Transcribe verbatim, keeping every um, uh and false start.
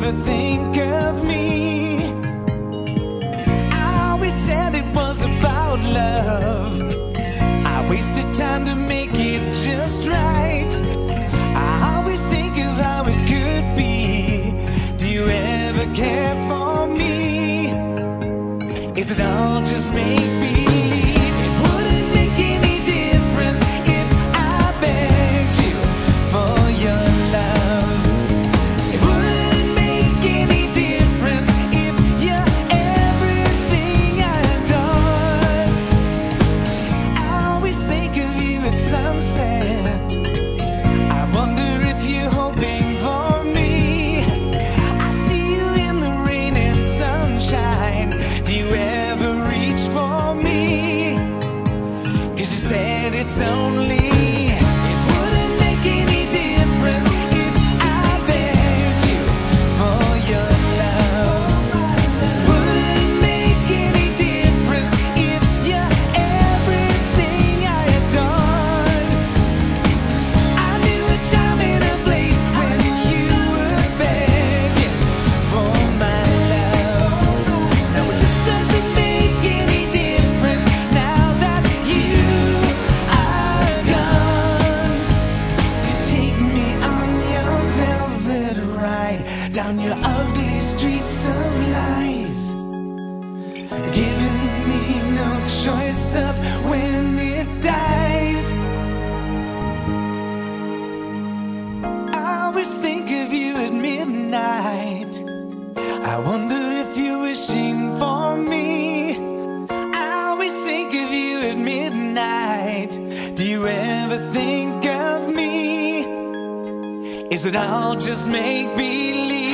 ever think of me? I always said it was about love. I wasted time to make it just right. I always think of how it could be. Do you ever care for me? Is it all just make believe? It wouldn't make any difference if I begged you for your love. It wouldn't make any difference if you're everything I adore. I always think of you at sunset. I wonder if you're hoping for me. I see you in the rain and sunshine. Do you ever reach for me? 'Cause you said it's only. It wouldn't make any difference if I begged you for your love. Wouldn't make any difference if you're everything I adored. I knew a time and a place when you were begging for my love. Now it just doesn't make any difference now that you are gone. You take me on your velvet ride down your ugly streets of lies, giving me no choice of when it dies. I always think of you at midnight. I wonder if you're wishing for me. I always think of you at midnight. Do you ever think of me? Is it all just make believe?